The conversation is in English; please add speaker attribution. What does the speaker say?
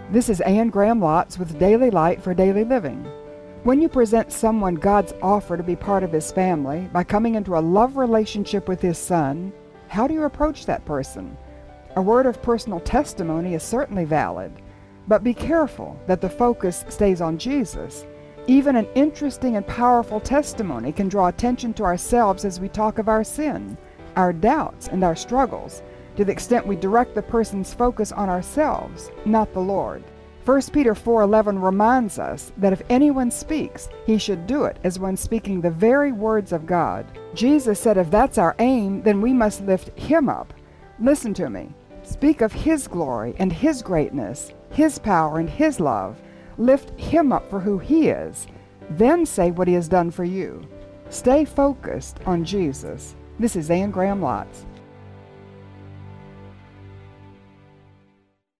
Speaker 1: This is Anne Graham Lotz with Daily Light for Daily Living. When you present someone God's offer to be part of His family by coming into a love relationship with His Son, how do you approach that person? A word of personal testimony is certainly valid, but be careful that the focus stays on Jesus. Even an interesting and powerful testimony can draw attention to ourselves as we talk of our sin, our doubts, and our struggles, to the extent we direct the person's focus on ourselves, not the Lord. 1 Peter 4:11 reminds us that if anyone speaks, he should do it as one speaking the very words of God. Jesus said if that's our aim, then we must lift Him up. Listen to me. Speak of His glory and His greatness, His power and His love. Lift Him up for who He is. Then say what He has done for you. Stay focused on Jesus. This is Anne Graham Lotz.